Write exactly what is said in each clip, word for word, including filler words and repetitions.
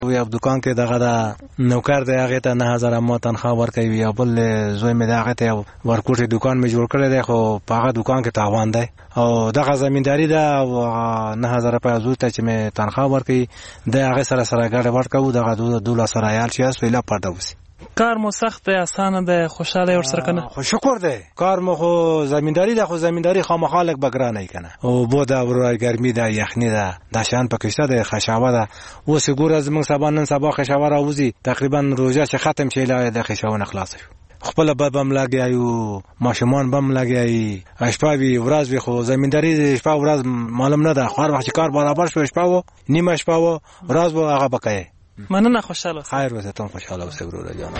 یو دکان کې دغه د نوکر دی هغه ته نه هزار ما تنخواه ورکوي یا بل زوی مې دغه ته ورکوټي دکان مې جوړ کړی دی خو په هغه دکان کې تاوان دی او دغه زمینداری ده او نه هزار په زوی ته چې مې تنخواه ورکوي د هغه سره سره ګډ ورکو دغه دوله سره عیال چې اس ویلا پرده وسی. کار مو سخت دی اسانه دی خوشاله ور سره کنه؟ خو شکر دی کار مو خو زمینداری ده خو زمینداری خامخالک بګرانه کنه او بو دا ورای ګرمي ده یخنی ده د شان پکشته ده خشاوه ده او سګور از موږ سبا نن سبا خشاوه راوځي تقریبا روزه چې ختم شي لا د خشاوه خلاص شو خپل بم لاګیایو ماشومان بم لاګیای اشپاوی ورځ خو زمینداری شپه ورځ معلوم نه ده خو وخت کار برابر شو شپه و نیمه شپه و ورځ و هغه بکای مننه خوشاله خیر وسه تم خوشاله وسه ورور جان.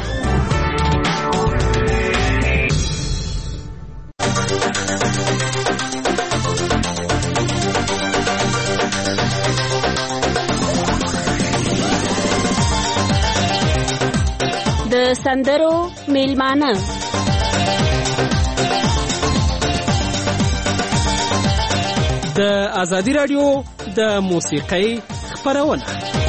د سندرو میلمانه د ازادي رادیو د موسیقۍ خبرونه.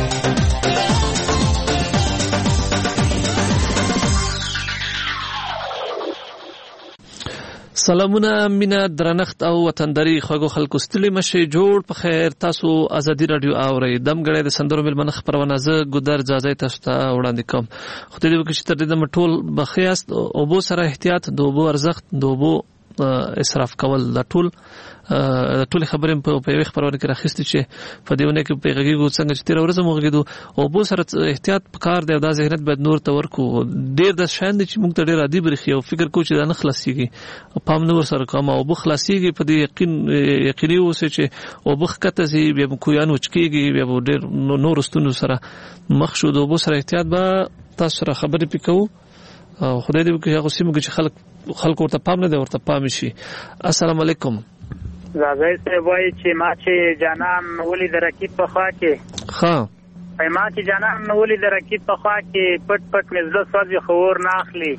سلامونه مینا درنښت او وطنداري خوږو خلکو ستړي مشه جوړ په خیر تاسو ازادي رادیو اورئ دم غړې د سندرو ملمنه خبرونه زه ګودر جازای تاسو ته وړاندې کوم. خو دې وکړي چې تر دې د ټول بخیاست او بو سره احتیاط د بو ارزښت د بو اسراف کول د ټول ټول خبرې په یوه خبرونه کې راخستې چې په دیونه کې پیغاګو څنګه چې تیر ورځ موږ غوډو او بو سره احتیاط پکار دی او د ذهنیت باید نور تور کو ډیر د شاند چې موږ ته ډیر عادي برخي او فکر کو چې دا نه خلاصيږي په پام نور سره کوم او بو خلاصيږي په دې یقین یقیني اوسه چې او بو خکته زی بیا کو یان وچکیږي بیا ډیر نور ستونو سره مخ شو د بو سره احتیاط به تاسو سره خبرې پکاو او خدای دې وکړي هغه سیمه چې خلک خلک ورته پام نه دی ورته پام شي. السلام علیکم. زازای صاحب وایي چې ما چې جانان ولې د رکیب په خوا کې ها ما چې جانان ولې د رکیب په خوا کې پټ پټ مزله سوځي خور نه اخلي.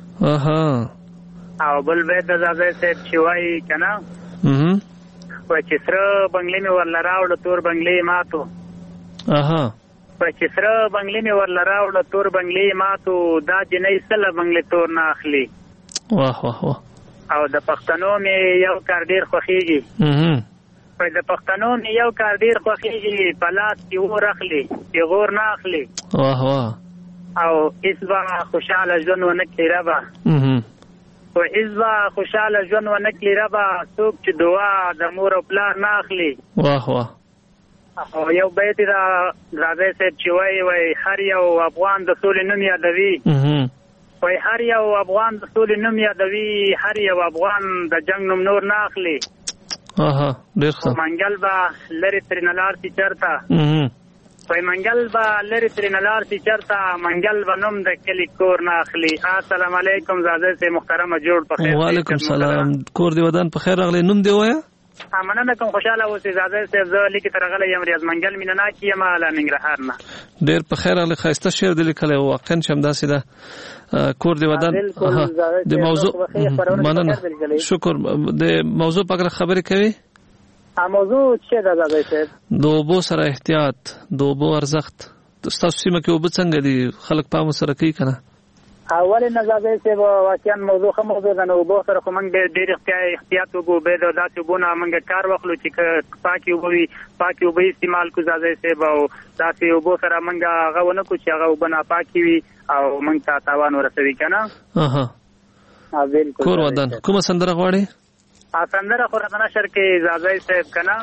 اها او بل به د زازای صاحب چې وایي کنه اها وایي چې سره بنگلې مې ورل راوړ تور بنگلې ماتو. اها وایي چې سره بنگلې مې ورل راوړ تور بنگلې ماتو دا جنې سره بنگلې تور نه اخلي. واه واه واه او د پښتنو مې یو کار ډیر خوښیږي. اها په د پښتنو مې یو کار ډیر خوښیږي په لاس کې ور اخلي چې غور نه اخلي. واه واه او اسبا خوشاله ژوند ونه کړي ربا. اها او اسبا خوشاله ژوند ونه کړي ربا څوک چې دعا د مور او پلار نه اخلي. واه واه او یو بیت دا راځي چې وای وای هر یو افغان د سولې نوم یادوي. اها وای هر یو افغان د سولې نوم یادوي هر یو افغان د جنگ نوم نور نه اخلي. اها ډیر ښه. منګل با لری تر نلار سی چرتا. اها وای منګل با لری تر نلار سی چرتا منګل بنوم د کلی کور نه اخلي. السلام علیکم زازه سي محترم جوړ په خیر. وعلیکم السلام کور دی ودان په خیر راغلی نوم دی وایا. مننه کوم خوشاله اوسې زازه سي زه لیکي تر غلې یم ریاض منګل مینه کیم اعلی ننګرهار نه. ډیر په خیر راغلی خاسته شعر د لیکل واقعا شم داسې ده کور دی ودان د موضوع مننه شکر د موضوع په اړه خبرې کوي. ا موضوع څه ده زازه سي؟ د اوبو سره احتیاط د اوبو ارزښت تاسو سیمه کې اوبه څنګه دي خلک پام سره کوي کنه؟ اول نه زازه سي واقعا موضوع خو موضوع ده نو اوبو سره خو موږ ډېر احتیاط وکړو به د داسې وبونه موږ کار واخلو چې پاکي اوبوي پاکي اوبه استعمال کو زازه سي او داسې اوبو سره موږ هغه ونه کو چې هغه وبونه پاکي وي او موږ ته تاوان ورسوي کنه. اها ا بالکل کور ودان کومه سندره غواړي؟ ا سندره خو راځنه شر کې زازه صاحب کنه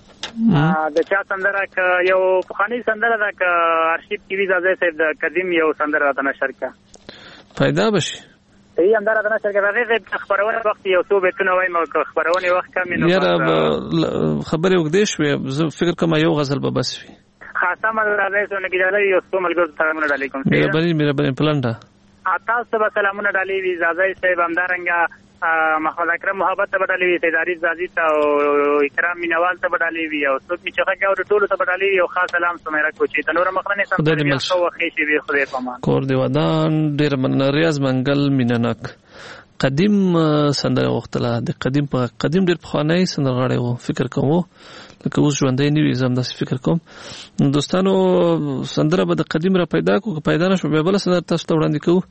د چا سندره ک یو خاني سندره ده ک ارشیف کې وی زازه صاحب د قدیم یو سندره راځنه شر کا پیدا بشي. ای اندار راځنه شر کې راځي خبرونه وخت یو څو بیتونه وایم او خبرونه وخت کم نه یاره خبره وګدې شوې زه فکر کوم یو غزل به بس وي. خاصه مل راځي څو نه کیږي یو څو ملګرو سلامونه علیکم. مې بری مې بری پلانډا تاسو ته سلامونه ډالې وی زازه صاحب همدارنګه محمد اکرم محبت ته بدلې وی تداري زازي ته او اکرام مینوال ته بدلې وی او څوک چې هغه او ټول ته بدلې وی او خاص سلام سمره کوچی ته نور مخنه سم خو خېشي وی خدای پامان کور دی ودان ډیر من ریاض منګل میننک قدیم سندره وختله د قدیم په قدیم ډېر پخوانی سندرغاړی و فکر کوم لکه اوس ژوندی نه وي زه همداسې فکر کوم دوستانو سندره به د قدیم را پیدا کړو که پیدا نه شو بیا بله سندره تاسو ته وړاندې کوو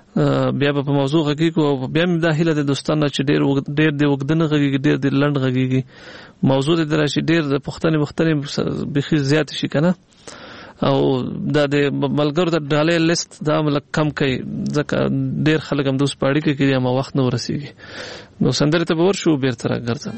بیا به په موضوع غږیږو او بیا مې دا هیله د دوستانو چې ډېر ډېر د اوږده نه غږیږي ډېر د لنډ غږیږي موضوع دې راشي ډېر د پوښتنې پوښتنې بیخي زیاتې شي که نه او دا د ملګرو د ډالۍ لیست دا ملک کم کوي ځکه ډېر خلک هم دوس په اړیکه کې دي اما وخت نه ورسیږي نو سندرې ته به ورشو بېرته راګرځم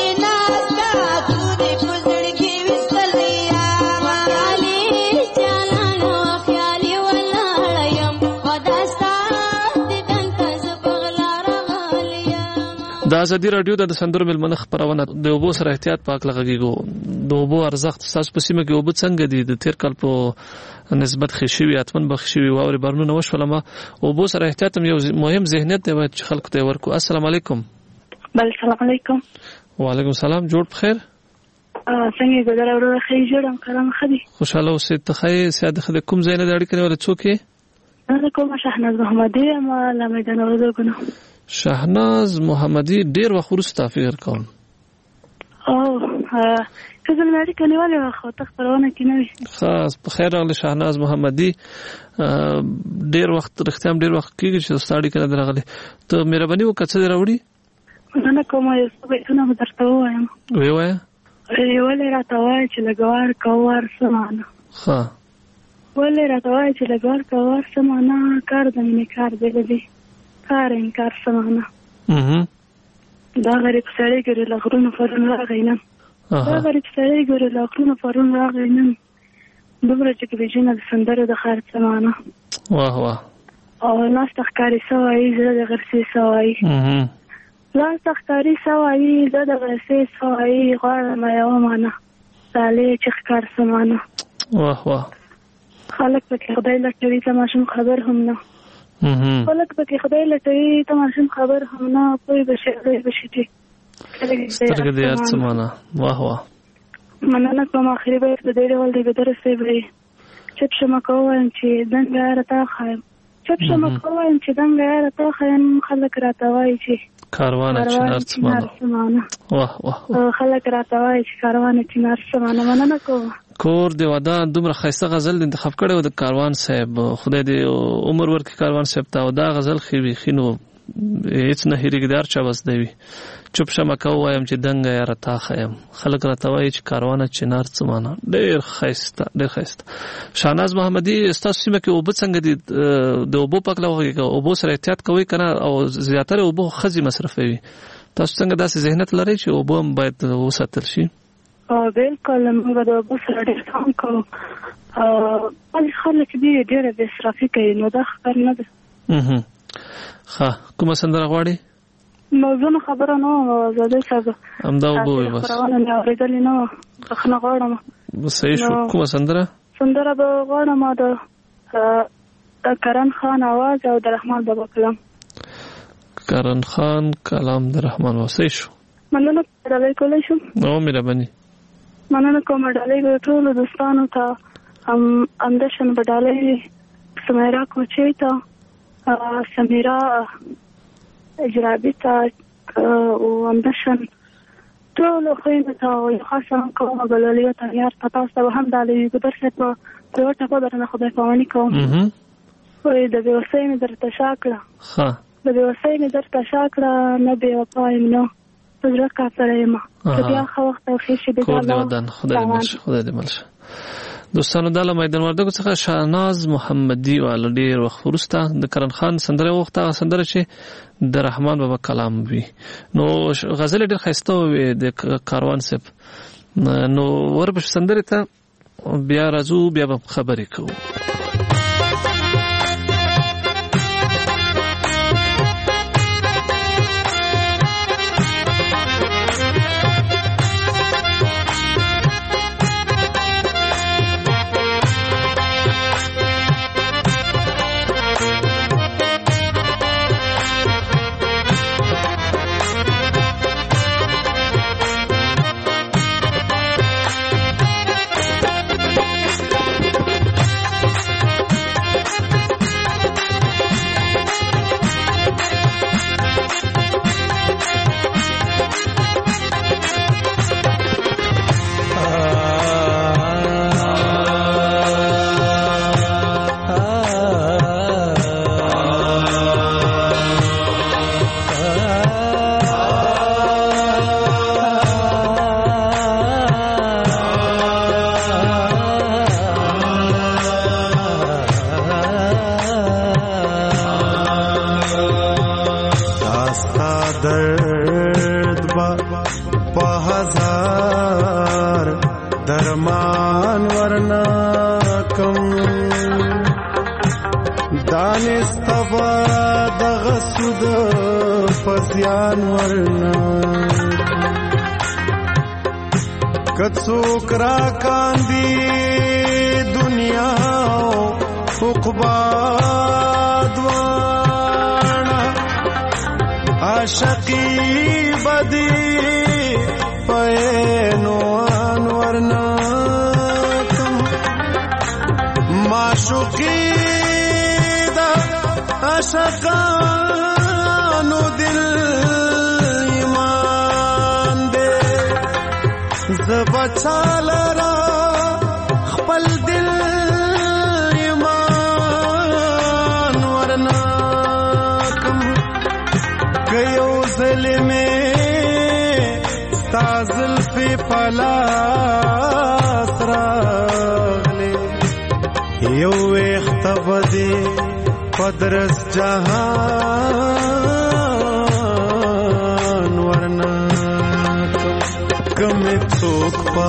Jana د ازادي رادیو د سندرو ملمنه خبرونه د اوبو سره احتیاط پاک لغږیږو د اوبو ارزښت تاسو په سیمه کې اوبه څنګه دي د تیر کال په نسبت خشوي اتمن بخښوي واوري برنونه وشولم اوبو سره احتیاط یو مهم ذهنیت دی چې خلکو ته ورکو. السلام علیکم. بل السلام علیکم. وعلیکم السلام. جوړ بخیر. څنګه ګذر اورو خې جوړم کلام خدي خوشاله اوسې ته خې ساده خدای کوم ځای نه اړیکې ولا څوک یې؟ زه کوم شاهناز محمدي ما لمه د نورو کنه. شاهناز محمدي ډیر وخت وروسته فکر کوم. او که زه مې اړیکې نیولې خو ته خبرونه کې نه وي. خاص په خیر راغلی شاهناز محمدي. ډیر وخت رښتیا ډیر وخت کېږي چې ستاړي کنه درغلي. ته مهرباني وکړه څه راوړي؟ نه کومه یو څه به نه درته وایم. وی وای ولې راته وای چې لګوار کوار سمانه. ها ولې راته وای چې لګوار کوار سمانه کار د مینې کار دی دې کار انکار سمانه. اها دا غریب سړی ګر لغرونو فرن راغینم. دا غریب سړی ګر لغرونو فرن راغینم. دومره چې کې جنہ د سندرو د خار سمانه. واه واه. او ناس تخکاری سوای زړه د غرسي سوای. اها لاس تخکاری سوای زړه د غرسي سوای غواړم یو معنا سالې چې ښکار سمانه. واه واه. خلک پکې خدای لټوي ته ماشوم خبر هم نه. اها خلک پکې خدای لټوي ته ماشوم خبر هم نه کوئی بشي کوئی بشي ټي سترګې دې ارڅ معنا. واه واه. مننه کوم اخري به په دې ډول دی بدر سي وي چې شمه کوم چې دنګ راته خایم چې شمه کوم چې دنګ راته خایم خلک راته وایي چې کاروان چنار سمانه. واه واه. خلک راته وایي چې کاروان چنار سمانه. مننه کوم. کور دی ودان دومره خیسته غزل انتخاب کړو د کاروان صاحب. خدای دې عمر ورکړي کاروان صاحب ته. دا غزل خو خینو هیڅ نه هریګدار چا بس دی چوپ شمه کو وایم چې دنګ یا رتا خیم خلک راته وایي چې کاروان چنار سمانه. ډیر خیسته ډیر خیسته. شاهناز محمدي تاسو سیمه کې اوبه څنګه دي؟ د اوبو پاک لوغي اوبو سره احتیاط کوي کنه او زیاتره اوبو خزي مصرفوي. تاسو څنګه داسې ذهنیت لرئ چې اوبه باید وساتل شي؟ او بالکل موږ د اوبو سره ډیر کار کوو. او خلک دې ډیر د اسرافي کوي نو دا خبر نه ده. اها ښه کومه سندره غواړي؟ موضوع خبره نه زده څه همدا وبوي بس خبرونه نه اورېدلې نه بخنه غواړم. صحیح شو. کومه سندره؟ سندره به غواړم د کرن خان आवाज او د رحمان بابا کلام. کرن خان کلام د رحمان بابا. صحیح شو. مننه ډالۍ کولای شم؟ نو مهرباني. مننه کوم ډالۍ به ټول دوستانو ته هم اندشن به ډالۍ سمیرا کوچي ته سمیرا اجرابی ته او اندشن ټول خوینده ته او خاصه کوم بللیو ته یار تاسو ته هم ډالۍ ګدر څه په یو ټکو درنه خدای پامنی کوم. اها وې د وسای نه درته شاکړه. ها د وسای نه درته شاکړه نه به وپایم نو زړه کا سره ما ته بیا خو وخت او خیر شي د الله خدای دې مل خدای دې مل. دوستانو د میدان وردګو څخه شاهناز محمدي وال ډیر وخت وروسته د کرن خان سندره وخته سندره چې د رحمان بابا کلام وی. نو غزل ډیر خسته وي د کاروان صاحب. نو وربش سندره ته بیا راځو بیا به خبرې کوو. درمان ورنا کم دانستوا دغه سود پس زیان ورنه کڅوک را کاندي دنیا عقبا دوانا عاشقی بدی پینوان ورنا کم معشوقی دا عاشقانو دل ایمان دے زبچا لرا خپل دل ایمان ورنا کم کيو ظلمه تازل پی پلاس راغلی یو اختبدی پدرس جهان ورنا کم څوک په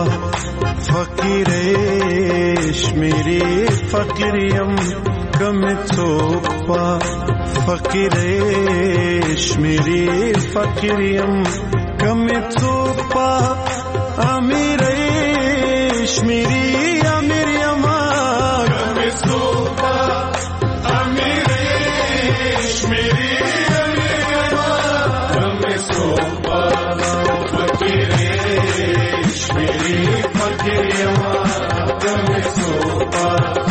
فقیرش میری فقیریم کم څوک په فقیرش میری فقیریم کم څوک په امیرش میری امیر یما کم څوک په امیرش میری امیر یما کم څوک په فقیرش میری فقیر یما کم څوک په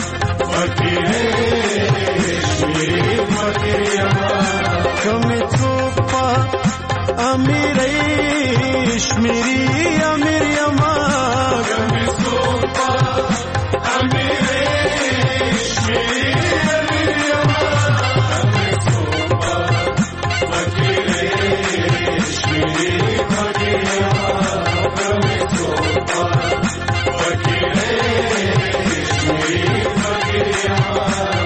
فقیرش میری فقیر یما کم څوک په امیرش میری امیر یما کم څوک په امیرش میری امیر یما کم څوک په فقیرش میری فقیر یما کم څوک په فقیرش میری فقیر یما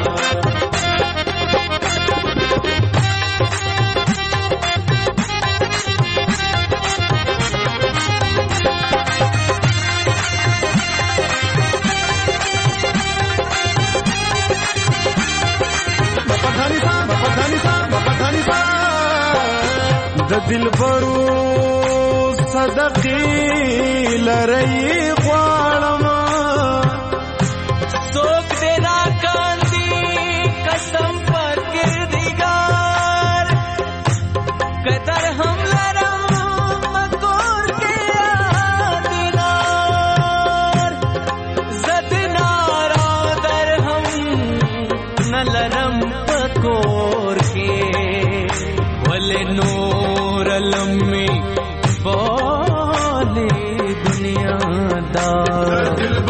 د دلبرو صدقې لري غواړم څوک دې راکاندي قسم پر کردګار قدر هم لرم مکور کې یادګار زد نارا در هم نه لرم پکور کې ولې نور لمي بولي دنیا دار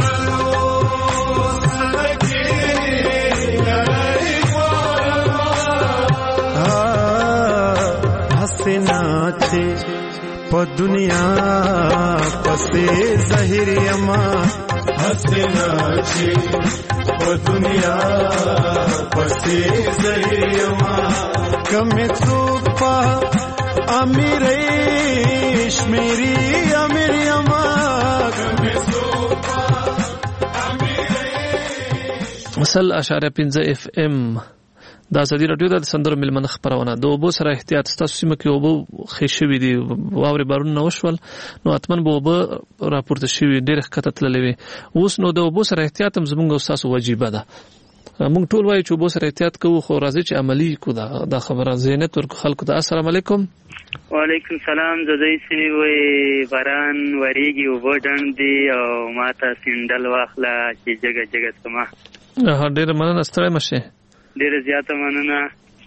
حسنا چه په دنیا پسې ظاهر یما حسنا چه په دنیا پسې ظاهر یما کم څوک په امیرش میری امیر یما کم څوک په امیرش مسل اشاره پنځه اف ام دا ازادي رادیو د سندرو ملمنه خبرونه د اوبو سره احتیاط ستاسو سیمه کې اوبو خې شوي دي واورې بارونه وشول نو اتمن به اوبه راپورته شوي ډېر ښکته تللې وي اوس نو د اوبو سره احتیاط هم زموږ او ستاسو وجیبه ده موږ ټول وایو چې اوبو سره احتیاط کوو خو راځي چې عملي کو دا خبره زینت ورکو خلکو ته السلام علیکم وعلیکم سلام زدی سی وی باران وریږي اوبه ډنډ دي او ماته سندل واخله چې جګه جګه سما ډېره مننه ستړی مشه ډېره زیاته مننه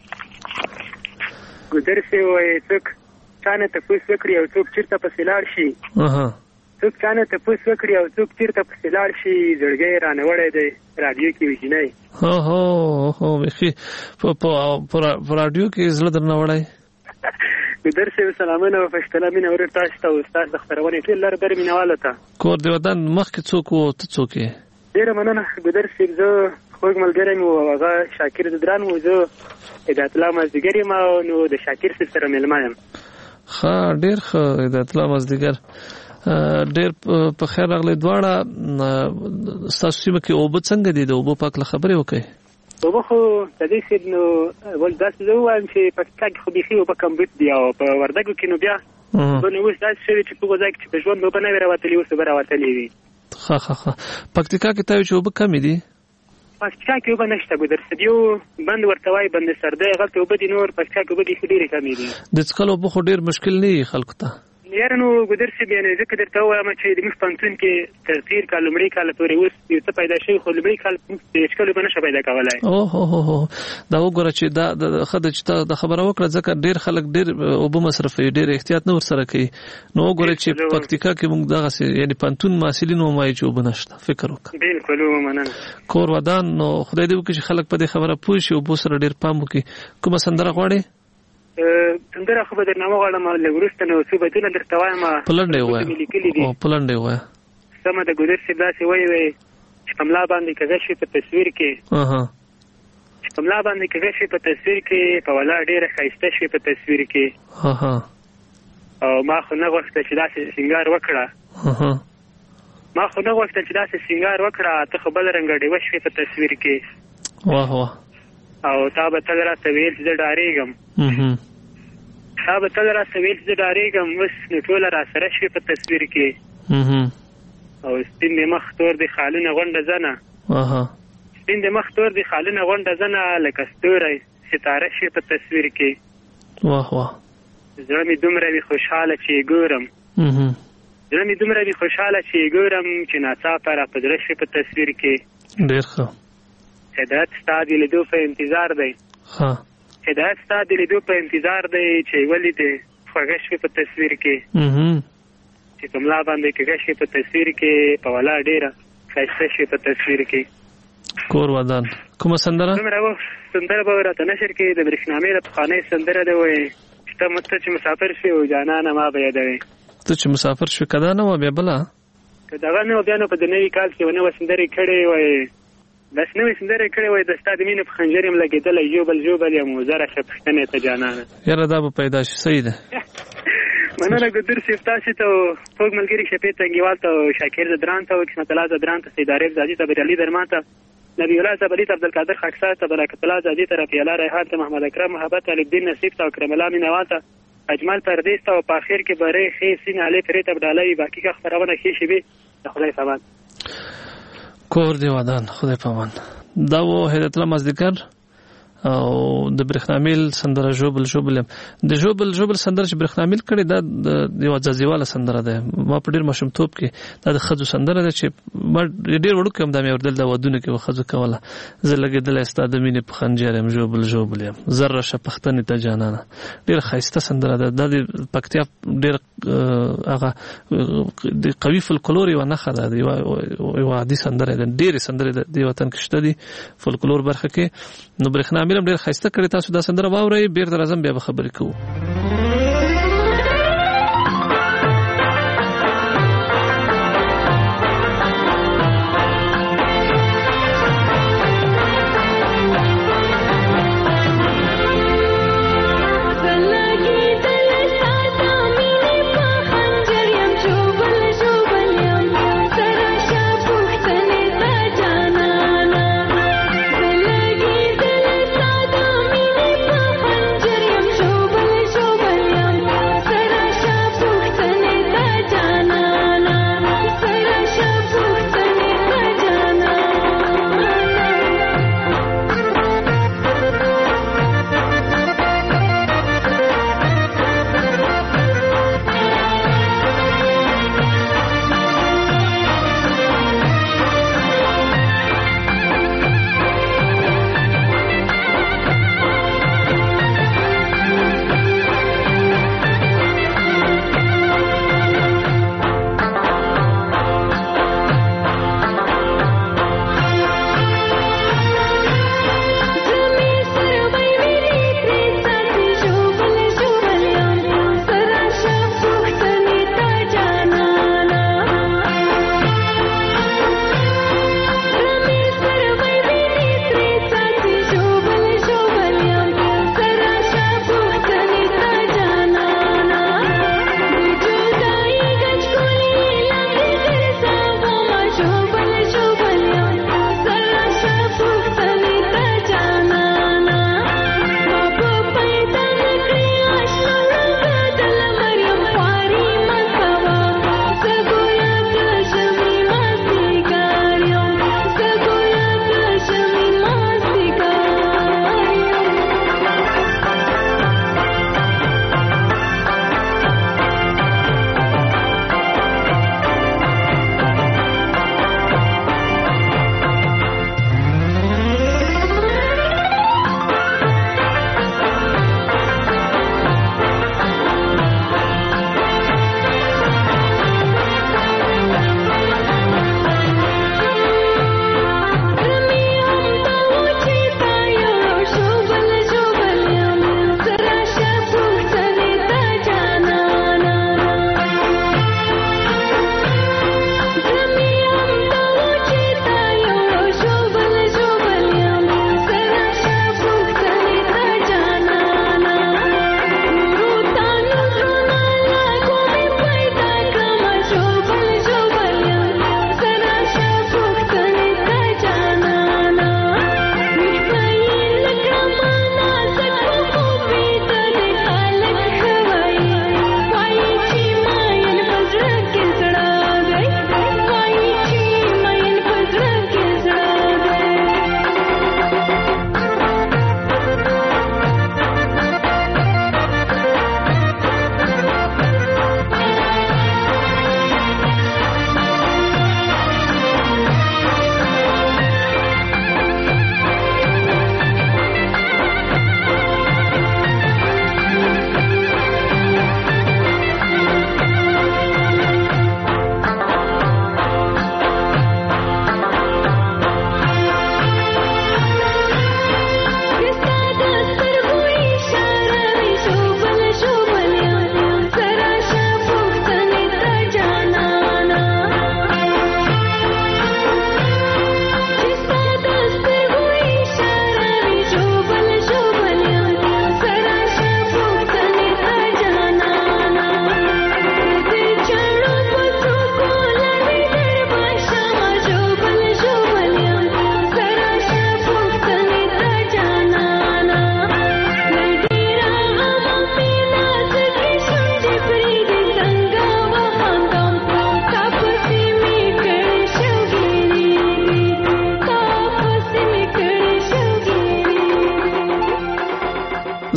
ګودر سی وی څوک چانه تپوس وکړي او څوک چیرته پسې لاړ شي څوک چانه تپوس وکړي او څوک چیرته پسې لاړ شي زړګی رانه وړی دی رادیو کې وژنی هو هو هو بخي په رادیو کې زړه درنه وړی ګودر سی سلامونه او فشتله مینه ور تاسو ته استاد د خبرونه ټول لر در مینواله ته کور دی ودان مخکې څوک وو ته څوک یې ډېره مننه ګودر سی زه خوږ ملګری مې و هغه شاکر ددران و زه هدایت الله مازدیګر یم نو د شاکر صاحب سره مېلمه یم ښه ډېر ښه هدایت الله مازدیګر ډېر په خیر راغلی دواړه ستاسو سیمه کې اوبه څنګه دي د اوبو په هکله خبرې وکړئ اوبه خو د دې صاحب نو ول داسې زه ووایم چې پکتیکا کې خو بیخي اوبه کمبود دي او په وردګو کې نو بیا اوبه نو اوس داسې شوي چې په هغو ځای کې چې په ژوند اوبه نه وي راوتلي اوس اوبه راوتلې وي. ښه ښه ښه پکتیکا کې تا وایي چې اوبه کمې دي؟ پکتیکا کې اوبه نشته ګودر صاحب، یو بند ورته وایي بند سردی، هغلته اوبه دي، نور پکتیکا کې اوبه بیخي ډېرې کمې دي. د څښلو اوبه خو ډېر مشکل نه وي خلکو ته؟ یاره نو ګودر صاحب یعنې ځکه درته ووایم چې زموږ پوهنتون کې تر تېر کال لومړي کاله پورې اوس یو څه پیدا شوي، خو لومړي کال موږ د څښلو اوبه نشه پیدا کولی. اوهو دا وګوره چې دا ښه ده چې تا دا خبره وکړه، ځکه ډېر خلک ډېر اوبه مصرفوي، ډېر احتیاط نه ورسره کوي. نو وګوره چې پکتیکا کې موږ دغسې یعنې پوهنتون محصلین ووایي چې اوبه نشته، فکر وکړه. بلکل ومننه. کور ودان، نو خدای دې وکړي چې خلک په دې خبره پوه شي، اوبو سره ډېر پام وکړي. کومه سندره غواړې؟ سندره خو به درنه وغواړم، لږ وروسته نو څو بیتونه درته وایم. په لنډه یې ووایه. په لنډه یې ووایه. سمه ده ګودر صاحب، داسې وایي وایي چې په ملا باندې کږه شوې په تصویر کې، چې په ملا باندې کږه شوې په تصویر کې، په ولا ډېره ښایسته شوې په تصویر کې، او ما خو نه غوښتل چې داسې سینګار وکړه، ما خو نه غوښتل چې داسې سینګار وکړه، ته خو بل رنګه ډېوه شوې په تصویر کې. واه واه. او تا به تل راته ویل چې زه ډارېږم، تا به تل راته ویل چې زه ډارېږم، اوس نو ټوله را سره شوې په تصویر کې، او سپین دې مخ تور دې خالونه غونډه زنه، سپین دې مخ تور دې خالونه غونډه زنه، لکه ستوری ستاره شوې په تصویر کې. واه واه. زړه مې دومره وي خوشحاله چې یې ګورم، زړه مې دومره وي خوشحاله چې یې ګورم، چې ناڅاپه را په زړه شوې په تصویر کې. ډېر ښه. هدایت ستا د لیدو په انتظار دی، هدایت ستا د لیدو په انتظار دی، چې ولیدې خوږه شوې په تصویر کې، چې په ملا باندې کږه شوې په تصویر کې، په ولا ډېره ښایسته شوې په تصویر کې. کور ودان. کومه سندره؟ دومره سندره به راته نشر کې د برېښنامې د پخوانۍ سندره ده، وایي چې ته ته چې مسافر شوې او جانانه ما به یادوې. ته چې مسافر شوې که دا نه وه بیا بله؟ که دغه نه وه بیا نو په د نوي کال کې یوه نوه سندرې کړې وایي، بس نوې سندرې کړې وایي د ستا د مینې په خنجر یم لګېدلی، ژوبل ژوبل یم زره ښه پوښتنې ته جانانه. یاره دا به پیدا شي. صحیح ده. مننه ګودر صاحب، تاسې ته خوږ ملګري شفیع تنګیوال ته، شاکر زدران ته، قسمت الله زدران ته، سید عارف زادي ته، بریالي درمان ته، نبی الله زبلي ته، عبدالقادر خاکسار ته، برکت الله زادي ته، رفیع الله ریحان ته، محمد اکرم محبت علي الدین نصیب ته، اکرم الله مینوال ته، اجمل پردیس ته، او په اخر کې برې ښې سین علي پرې ته ډالۍ باقي که خپرونه ښې شوې د خدای په امان. کور دې ودان. خدای په امان. دا و هدایت الله مازدیګر او د برېښنامیل سندره ژوبل ژوبل یم. د ژوبل ژوبل سندره چې برېښنامیل کړې دا د یوه ځاځیواله سندره ده. ما په ډېر ماشومتوب کې دا د ښځو سندره ده چې ما ډېر وړوکی یم دا مې اورېدل، دا ودونه کې به ښځو کوله. زه لګېدلی ستا د مینې په خنجر یم ژوبل ژوبل یم زره شه پښتنې ته جانانه. ډېره ښایسته سندره ده. دا د پکتیا ډېر هغه د قوي فولکلور یوه نښه ده، یوه عادي سندره ده. ډېرې سندرې د دې وطن کې شته دي فولکلور برخه کې. نو برېښنا مې هم ډېر ښایسته کړې. تاسو دا سندره واورئ، بېرته راځم بیا به خبرې کوو. Show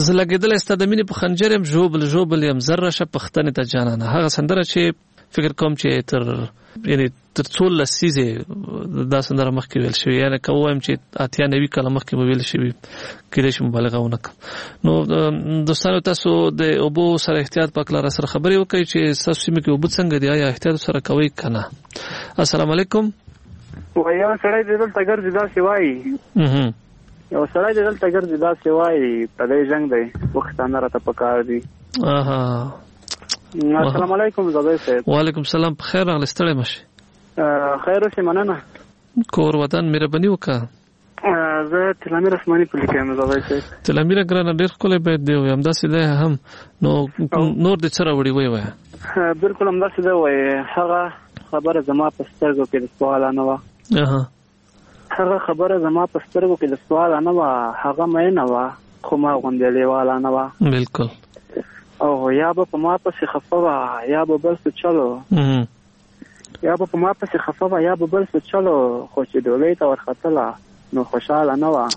زلګیدل است د مینې په خنجر يم ژوبل ژوبل يم ذره شه پښتنې ته جانانه هغه سندره چې فکر کوم چې تر یعنی تر څو لسیزه دا سندره مخکې ویل شوی یعنی کوم چې اتیا نوي کله مخکې ویل شوی کله چې مبالغه ونکړم نو دوستانو تاسو د اوبو سره احتیاط په کلار سره خبرې وکړئ چې تاسو سیمه کې اوبو څنګه دی یا احتیاط سره کوي کنه. السلام علیکم. وایو سړی دلته ګرځي دا سیوای یو سړی دلته ګرځي دا سیوای په دې جنگ دی وختانه راته پکار دی. اها السلام علیکم زبیر صاحب. وعلیکم السلام. بخیر راغلی ستړی مشه. خیر اوسې مننه. کور وطن مهرباني وکړه. زه تلامیر اسماني په لیکم زبیر صاحب. تلامیر ګرانه ډېر ښکلی بیت دی همداسې دی هم نو نور دې څه راوړي وایي وایه. بالکل همداسې دی وایي هغه خبره زما په سترګو کې د سوال نه وه. هغه خبره زما په سترګو کې د سوال نه وه هغه مینه وه خو ما غوندې لیواله نه وه. بالکل. او یا به په ما پسې خفه وه یا به بل څه چلو یا به په ما پسې خفه وه یا به بل څه چلو خو چې ډولۍ ته ورختله نو خوشحاله نه وه.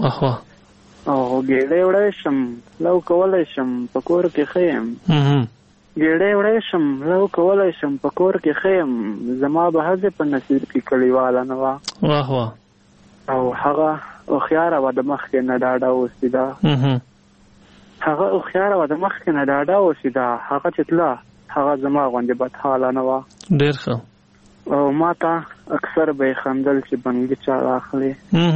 او ګېډۍ وړی شم لو کولی شم په کور کې ښه یم ګېډۍ وړی شم لو کولی شم په کور کې ښه یم زما به هسې په نصیب کې کلیواله نه وه. او هغه هوښیاره وه د مخکې نه ډاډه اوسېده هغه هوښیاره وه د مخکې نه ډاډه اوسېده هغه چې تله هغه زما غوندې بدحاله نه وه. ډېر ښه. او ما ته اکثر به یې خندل چې بنګلي چا اخلي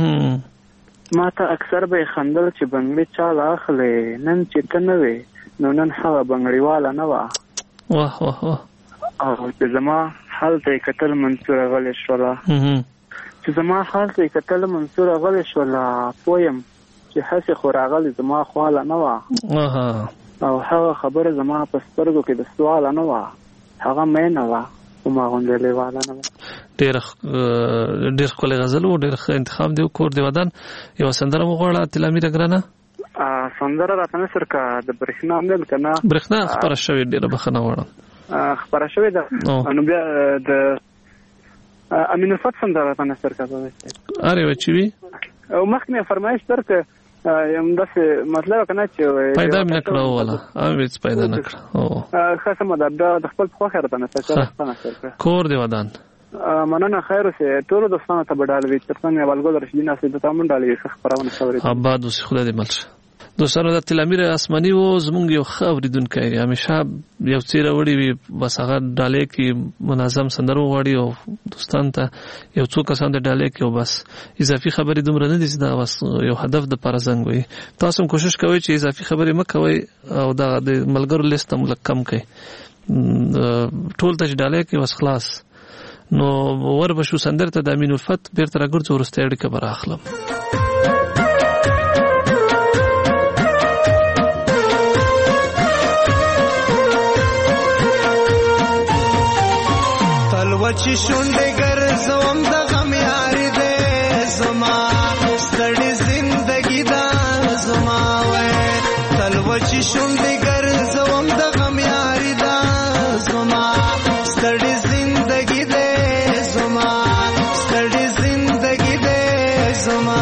ما ته اکثر به یې خندل چې بنګلي چا اخلي نن چې ته نه وې نو نن هغه بنګړیواله نه وه. واه واه واه. او چې زما هلته یې کتل منصوره غلې شوله چې زما هلته یې کتل منصوره غلې شوله پوه یم چې هسې خو راغلې زما خواله نه وه. او هغه خبره زما په سترګو کې د سواله نه وه هغه مینه وه خو ما غوندې لیواله نه وه. ډېر ډېر ښکلی غزل و ډېر ښه انتخاب دی کور دی ودان. یوه سندره مو غواړه تلامیره ګرانه. سندره راته نثر که د برېښنا میل که نه برېښنا خپره شوې ډېره بخښنه غواړم خپره شوې ده نو بیا د امین الفت سندره راته نثر که هر یوه چې وي او مخکې مې فرمایش درکړه همداسې مطلب که نه چې پیدا مې نه کړه وواله هم هېڅ پیدا نه کړه ښه سمه ده بیا د خپل خوښې راته نثر کړه. کور دی ودان. مننه خیر اوسې ټولو دوستانو ته به ډاله وي تر څنګ اولګل رشیدي ناصر د تامون ډالې ښه خپرونه شوې آباد اوسې خدای دې مل شه. دوستانو د تلامیر اسماني و زمونږ یو ښه اورېدونکی همیشه یو څه راوړي وي بس هغه ډالۍ کې منظم سندره وغواړي او دوستانو ته یو څو کسان د ډالۍ کې او بس اضافي خبرې دومره نه دي چې دا بس یو هدف دپاره زنګ وي. تاسو هم کوشش کوئ چې اضافي خبرې مه کوئ او دغه د ملګرو لیست هم لږ کم کړئ ټول ته چې ډالۍ کې بس خلاص نو ور بشو سندر ته د امین الفت بیرته راګرځو وروسته اړیکه به راخلم. تلوچی شونډې ګرځوم د غم یاري دې زما ستړې زندګي دا زما وای تلوچی شونډې ګرځوم د غم یاري دا زما ستړې زندګي دې زما ستړې زندګي دې زما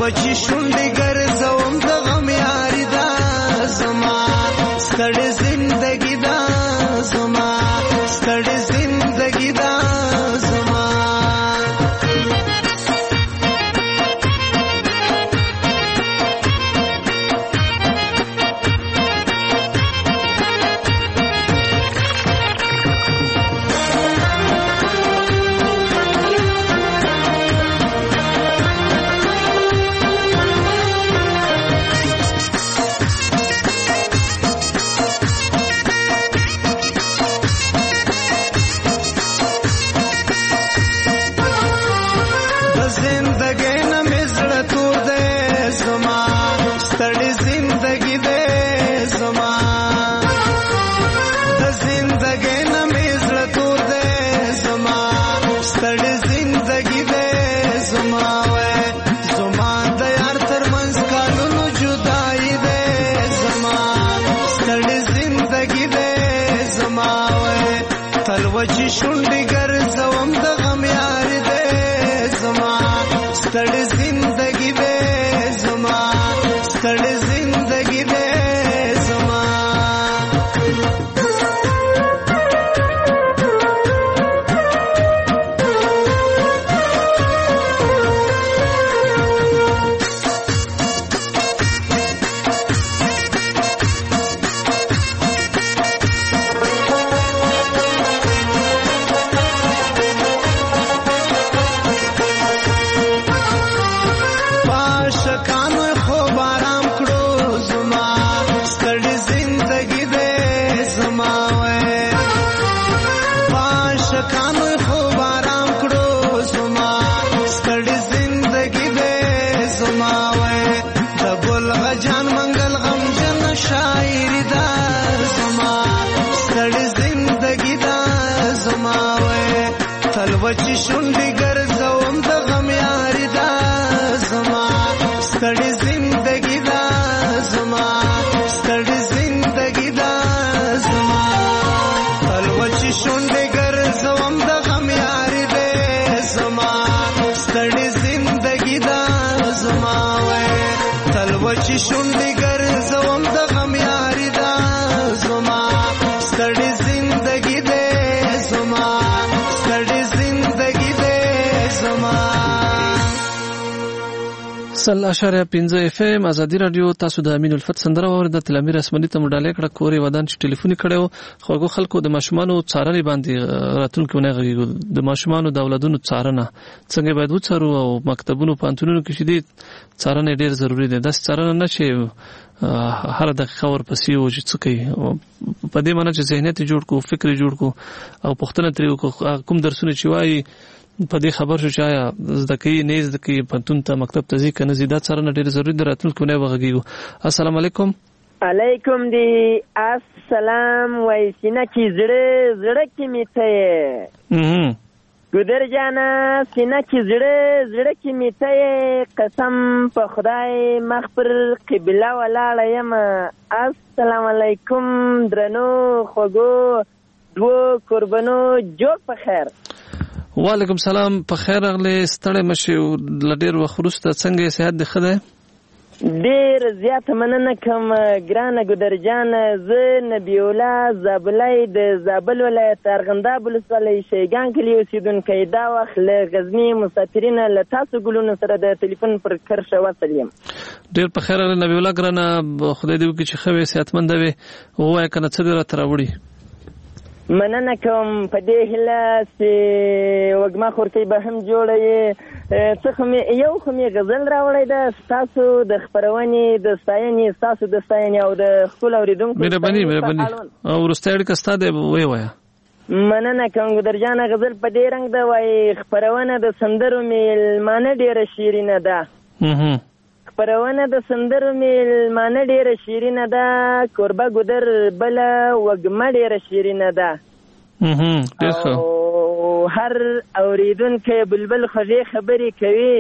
تلوچی شونډې ګرځوم د غم یاري دا زما ستړې زندګي دا زما ستړې زندګي دا زما تلوچی شونډې ګرځوم د غم یاري دې زما ستړې زندګي دې زما ستړې زندګي دې زما تلوچی شونډې ګرځوم د غم یاري دا زما ستړې زندګي دا زما ستړې زندګي دا زما تلوچی شونډې ګرځوم د غم یاري دې زما ستړې زندګي دا زما تلوچی شونډې ګرځوم د غم یاري دا زما ستړې زندګي دې زما سل اشاریه پنځه اف ام ازادي رادیو. تاسو د امین الفت سندره واورید. تلمی رسمنی ته مډاله کړه کورې ودان چې ټلیفوني کړو خوګو خلکو د ماشومانو څارنې باندې راتلونکو نه غږیږي. د ماشومانو د اولادونو څارنه څنګه باید وڅارو او مکتبونو پانتونونو کې شې دي څارنه ډیر ضروری ده. د څارنه نشي هر دقیقه ورپسې و چې څه کوي په دې معنی چې ذهنیت جوړ کو فکر جوړ کو او پښتنه تری کوم درسونه چې وایي په دې خبر شو چې آیا زده کوي نه زده کوي پنتون ته مکتب ته ځي که نه ځي دا څارنه ډېره ضروري ده. راتلونکو نه وغږیږو. السلام علیکم. علیکم دی السلام وای سینه کې زړه زړه کې میته ګودر جانا سینه کې زړه زړه کې میته قسم په خدای مخبر قبله ولاړه یم. السلام علیکم درنو خوګو دو قربانو جوړ په خیر. وعلیکم سلام په خیر اغلی ستړی مشي لډیر وخت وروسته څنګه صحت دی ښه دی؟ ډیر زیاته مننه کوم ګرانه ګودر جان. زه نبی الله زابلای د زابل ولایت ارغنداب ولسوالۍ شیګان کلي اوسیدونکی دا وخت له غزني مسافرین له تاسو ګلونو سره د ټلیفون پر کرښه وصل یم. ډیر په خیر اغلی نبی الله ګرانه خدای دې وکړي چې ښه وي صحتمند وي. ووایه که نه څه دې راته راوړي؟ مننه کوم په دې هیله چې وږمه خورکۍ به هم جوړه یې څه خو مې یو خو مې غزل راوړی ده ستاسو د خپرونې د ستاینې ستاسو د ستاینې او د خپلو اورېدونکو مهرباني مهرباني او وروستی اړیکه ستا دی ویې وایه. مننه کوم ګودرجانه غزل په دې رنګ ده وایي خپرونه د سندرو میلمانه ډېره شیرینه ده. خپرونه د سندرو میلمانه ډېره شیرینه ده. کوربه ګودر بله وږمه ډېره شیرینه ده. او هر اوریدونکی بلبل خوږې خبرې کوي.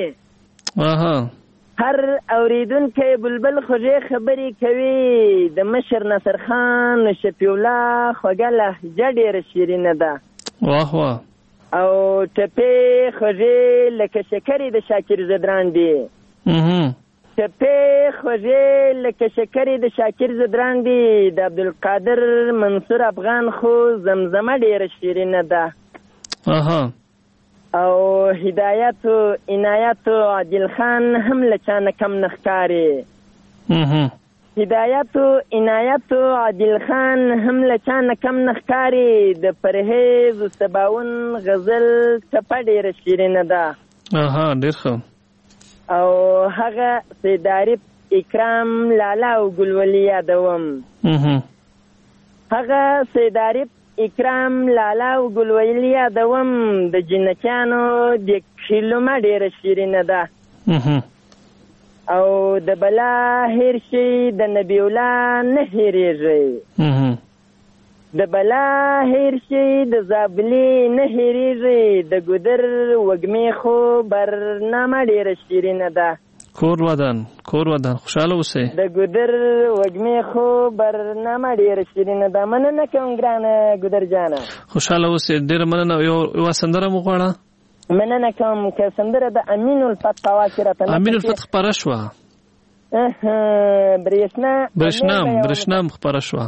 هر اوریدونکی بلبل خوږې خبرې کوي. د مشر ناصر خان شفیع الله خوږه لهجه ډېره شیرینه ده. واه واه. او ټپې خوږې لکه شکرې د شاکر زدران دي. چپې خوږې لکه شکرې د شاکر زدران دي، د عبدالقادر منصور افغان خو زمزمه ډېره شیرینه ده. او هدایت و عنایت و عادل خان هم له چا نه کم نه ښکاري. هدایت و عنایت و عادل خان هم له چا نه کم نه ښکاري. د پرهیز و سباون غزل ټپه ډېره شیرینه ده. ډېر ښه. او هغه سید عارف اکرام لالا او ګلولي یادوم. هغه سید عارف اکرام لالا او ګلولي یادوم. د جنکیانو د کلمه ډېره شیرینه ده. او د بلا هیر شي د نبی الله نه هېرېږي. د بلا هیر شي د زابلي نه هېرېږي. د ګودر وږمې خو برنامه ډېره شیرینه ده. کور ودان کور ودان خوشحاله اوسئ. د ګودر وږمې خو برنامه ډېره شیرینه ده. مننه کوم ګرانه ګودر جانه. خوشحاله اوسئ. ډېره مننه. یوه سندره مو غواړه؟ مننه کوم. که سندره د امین الفتح په اواز کې راته امین الفتح خپره شوه. برېښنا برېښنام برېښنام خپره شوه.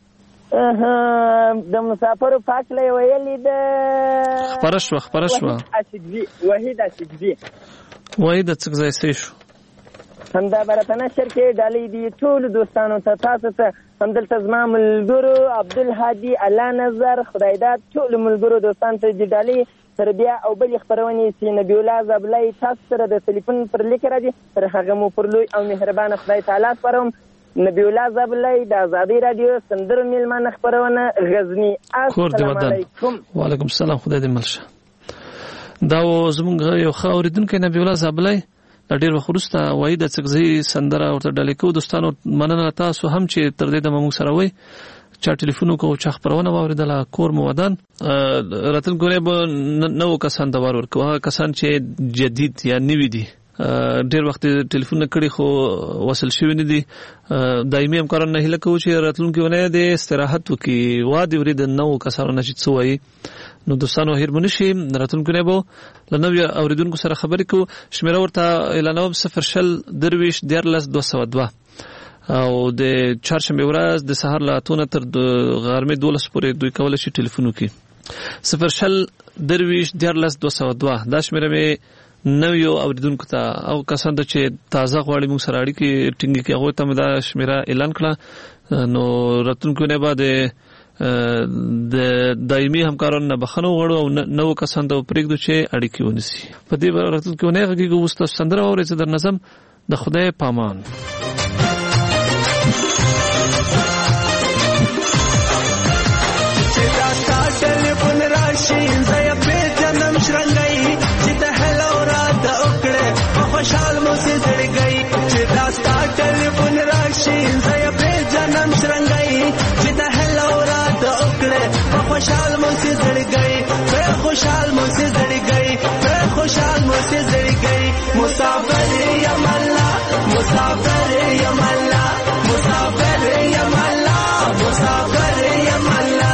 د مسافرو پاک له ویلې ده خپره شوه خپره شوه. وحید اسجدي وحید څکځای سې شو. همدا برتنه شر کې ډالۍ دي ټول دوستانو ته، تاسو ته، همدلته زما ملګرو عبدالهادي الله نظر خدای داد ټول ملګرو دوستانو ته دي ډالۍ. تر بیا او بلې خپرونې چې نبی الله زابلی تاسو سره د ټلیفون پر لیک راځي، تر هغه مو پر لوی او مهربانه خدای تعالی سپارم. نبی الله زابلی د ازادي رادیو سندرو میلمانه خپرونه غزنی. السلام علیکم. وعلیکم السلام. خدای دې مل شه. دا زمونږ یو ښه اورېدونکی نبی الله زابلی د ډېر وخت وروسته وایي د څکځي سندره ورته ډالۍ کوو. دوستانو مننه تاسو هم چې تر دې دمه موږ سره وئ، چا ټلیفون وکړو، چا خپرونه واورېدله. کور مو ودان. راتلونکې اونۍ به نوو کسانو ته وار ورکوو، هغه کسان چې جدید یا نوي دي. ډېر وخت ټلیفون کړي خو وصل شوي نه دي. دایمي همکارانو نه هیله کوو چې راتلونکې اونۍ د استراحت وکړي، وادي وري د نوو کسانو نه چې څه وایي. نو دوستانو هېر مو نه شي، راتلونکې اونۍ به له نویو اورېدونکو سره خبرې کوو. شمېره ورته اعلانوم صفر شل درویشت دیارلس دوه سوه دوه. او د چهارشنبې ورځ د سهار له اتو نه تر غرمې دولس پورې دوی کولی شي ټلیفون وکړي. صفر شل درویشت دیارلس دوه سوه دوه. دا شمېره مې نویو اورېدونکو ته او کسانو ته چې تازه غواړي موږ سره اړیکې ټینګې کړي، هغوی ته مې دا شمېره اعلان کړه. نو راتلونکې اونۍ به د د دایمي همکارانو نه بخښنه وغواړو او نوو کسانو ته پرېږدو چې اړیکې ونیسي. په دې به راتلونکې اونۍ غږېږو. اوس تاسو سندره واورئ چې در نظم د خدای پامان. ټلیفون راشي زه یې پېژنم شرنګی چې ته هلو راته وکړې په خوشحال مو سې زړګی. چې دا ستا ټلیفون راشي زه یې پېژنم شرنګی چې ته هلو راته وکړې په خوشحال مو سې زړګی. په خوشحال مو سې زړګی په خوشحال مو سې زړګی. مسافر یم الله مسافر یم الله مسافر یم الله مسافر یم الله.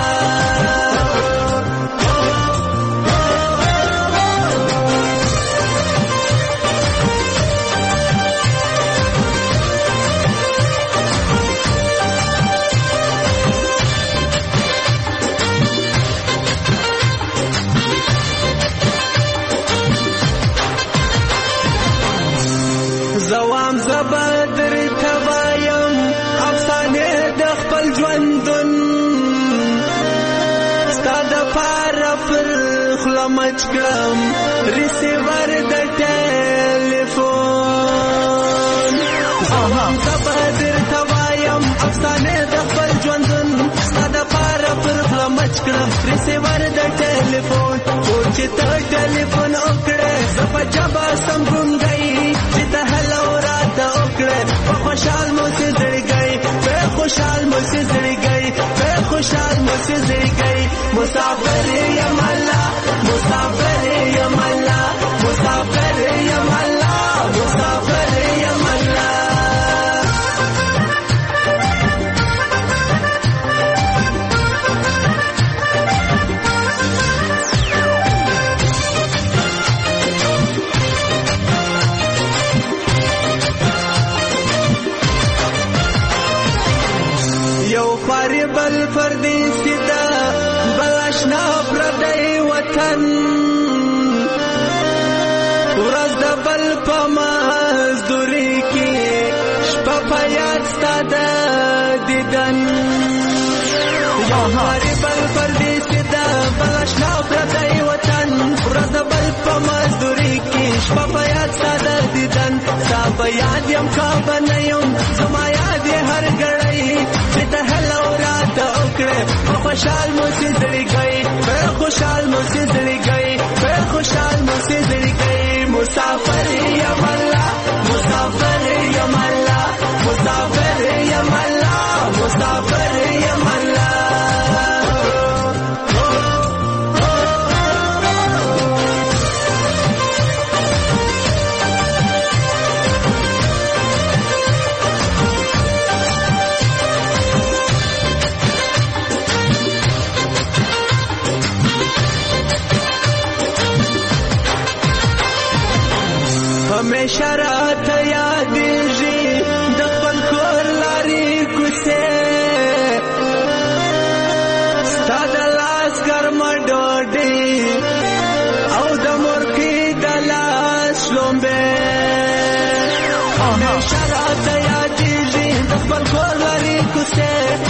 زوام زبدر توایم افسانه د خپل ژوندون ستا د پاره پر خوله مچ کړم ریسیور د ټلیفون. زوام زبدر توایم افسانه د خپل ژوندون ستا د پاره پر خوله مچ کړم ریسیور د ټلیفون. خو چې ته ټلیفون وکړې زه په جبه سم ګونګی چې ته هلو راته وکړې په خوشحال مو سې زړګی په خوشحال مو سې زړګی په خوشحال مو سې زړګی. مسافر یم الله مسافر یم الله مسافر یم الله مسافر یم الله. ورځ د بل په مزدوري کې شپه په یاد ستا د دیدن یو هارې بل پردیسي د بل اشنا پردی وطن ورځ د بل په مزدوري کې شپه په یاد ستا د دیدن ستا په یاد یم کعبه نه یم زما یاد یې هر ګړی چې ته هله راته وکړې په خوشحال مو سي زړګی په خوشحال مو سي زړګی په خوشحال مو سي زړګی مسافر یم الله مسافر یم الله مسافر یم الله مسافر یم الله همیشه راته یادېږي د خپل کور لارې کوڅې ستا د لاس ګرمه ډوډۍ او د مورکۍ د لاس شلومبې همیشه راته یادېږي د خپل کور لارې کوڅې